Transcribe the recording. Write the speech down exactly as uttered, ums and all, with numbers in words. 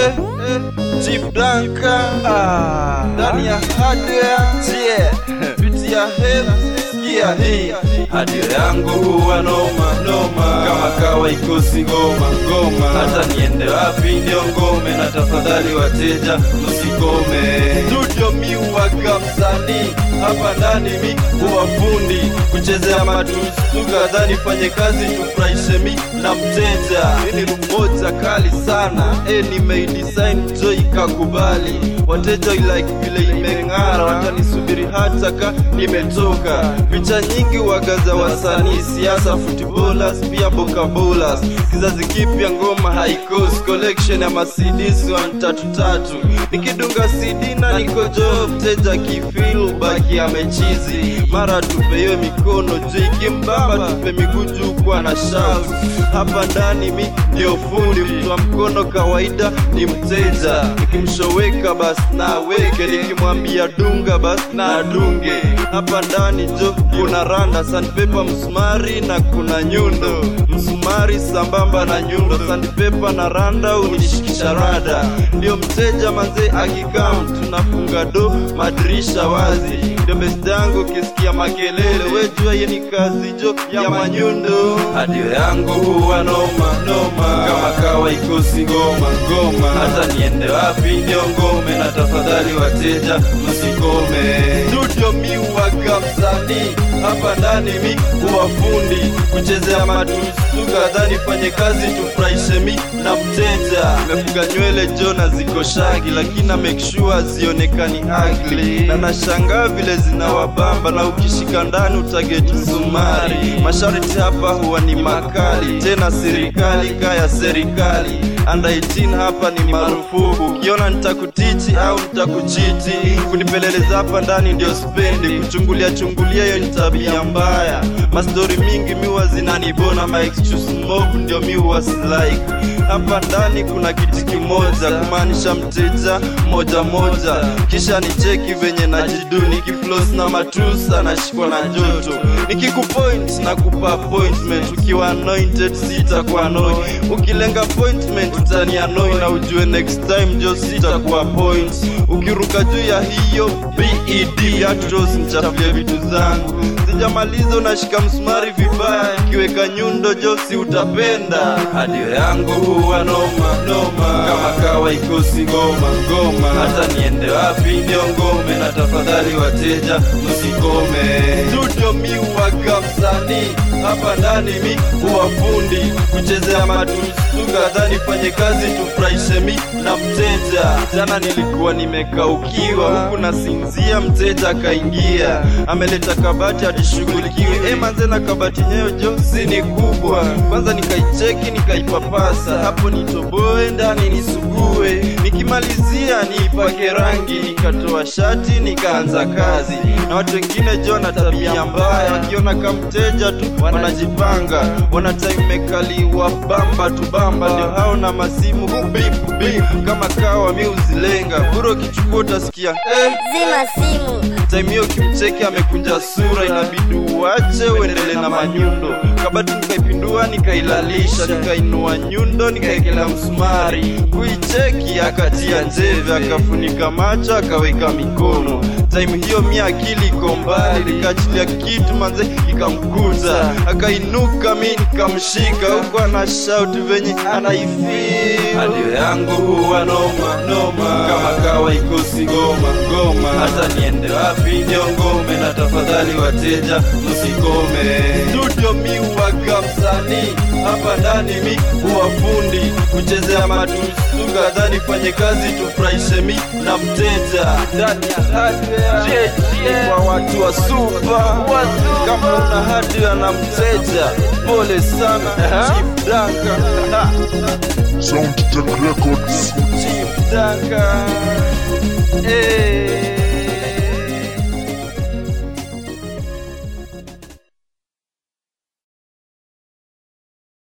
eh, eh, Chief Danka ah, ndani ya hardware yeah. Pitia head, sikia hii hardware yangu huwa noma noma, kama kawa ikosi ngoma ngoma, hata niende wapi ndio ngome, na tafadhali wateja msikome. Studio mi waka msanii, hapa ndani mi huwa fundi, kuchezea matusi tukadhani fanye kazi tufurahishe mi na mteja. Hili rumoja kali sana, eh nimeidesign joy kakubali, wateja like vile imeng'ara, watanisubiri hata ka nimetoka. Picha nyingi wagaza wasanii, siasa, footballers, pia boka bowlers. Kizazi kipya ngoma haikosi, collection ya Mercedes one tatu tatu. Nikidunga C D na niko job, mteja kifeel baki amechizi. Mara tupewe mikono juu kimbaba, tupe miguu juu kwa na shout. Hapa ndani mi ndio fundi, mtu wa mkono kawaida ni mteja. Nikimshoweka bas na weke, nikimwambia dunga bas na dunge. Hapa ndani jo kuna randa, sandpaper, msumari na kuna nyundo. Msumari sambamba na nyundo, sandpaper na randa unishikisha rada. Ndio mteja manze akikam, tunafunga do madirisha wazi. Ndio best yangu kisikia makelele, wejua ye ni kazi jo ya manyundo. Hadiyo yangu huwa noma noma, kama kawa ikosi ngoma ngoma, hata niende wapi ndio ngome, na tafadhali wateja msikome. Studio mi waka msanii, hapa ndani mi huwa fundi, kuchezea matusi tukadhani fanye kazi tufurahishe mi na mteja. Nimefuga nywele jona ziko shagi, lakini na make sure zionekani ugly, na nashangaa vile zinawabamba, na ukishika ndani utaget msumari. Masharti hapa huwa ni makali, tena serikali kaya serikali. Under eighteen hapa ni marufuku, ukiona nitakutichi au nitakuchiti. Kunipeleleza hapa ndani ndio spendi, kuchungulia chungulia hiyo ni tabia mbaya. Mastori mingi miwa zinanibona, my excuse mob ndio miwa like. Hapa ndani kuna kiti kimoja, kumaanisha mteja moja moja. Kisha ni cheki venye na jidu, nikifloss na matusa na shikwa na joto. Nikikupoint na kupa appointment, ukiwa anointed sita kwa annoy. Ukilenga appointment utani annoy, na ujue next time jo sita kwa point. Ukiruka juu ya hiyo B E D atros nchafia vitu zangu. Sijamaliza unashika msumari vibaya, kiweka nyundo jo si utapenda. Hadiyo yangu huwa noma noma, kama kawa ikosi ngoma ngoma, hata niende wapi ndio ngome, na tafadhali wateja msikome. Studio mi waka msanii, hapa ndani mi huwa fundi, kuchezea matusi tukadhani fanye kazi tufurahishe mi na mteja. Jana nilikuwa nimekaukiwa, huku nasinzia mteja kaingia, ameleta kabati atishughulikiwe. Eh manze na kabati nyeyo jo si ni kubwa, kwanza nikaicheki nikaipapasa, hapo nitoboe ndani nisugue. Nikimalizia niipake rangi, nikatoa shati nikaanza kazi. Na watu wengine jo na tabia mbaya, wakiona kama mteja tu wanajipanga, wana time mekaliwa bamba tu bamba. Ndio hao na masimu bip bip, kama kawa mi uzilenga. Buro kichukua utasikia eh zima simu. Time hiyo kimcheki amekunja sura, inabidi uache uendele na manyundo. Kabati nikaipindua nikailalisha, nikainua nyundo nikaekela msumari. Kuicheki akatia njeve, akafunika macho akaweka mikono. Time hiyo mi akili iko mbali, nikaachilia kitu manze ikamkuta. Akainuka mi nikamshika, huko ana shout venye anaifeel. Hadiyo yangu huwa noma noma, kama kawa ikosi ngoma ngoma, hata niende wapi ndio ngome, na tafadhali wateja msikome. Studio mi waka msanii, hapa ndani mi huwa fundi, kuchezea matusi tukadhani fanye kazi tufurahishe mi na mteja. Ndani ya hardware kwa watu wa super, kama una hardware na mteja pole sana. Chief Danka Sound Tech Records. Chief Danka eh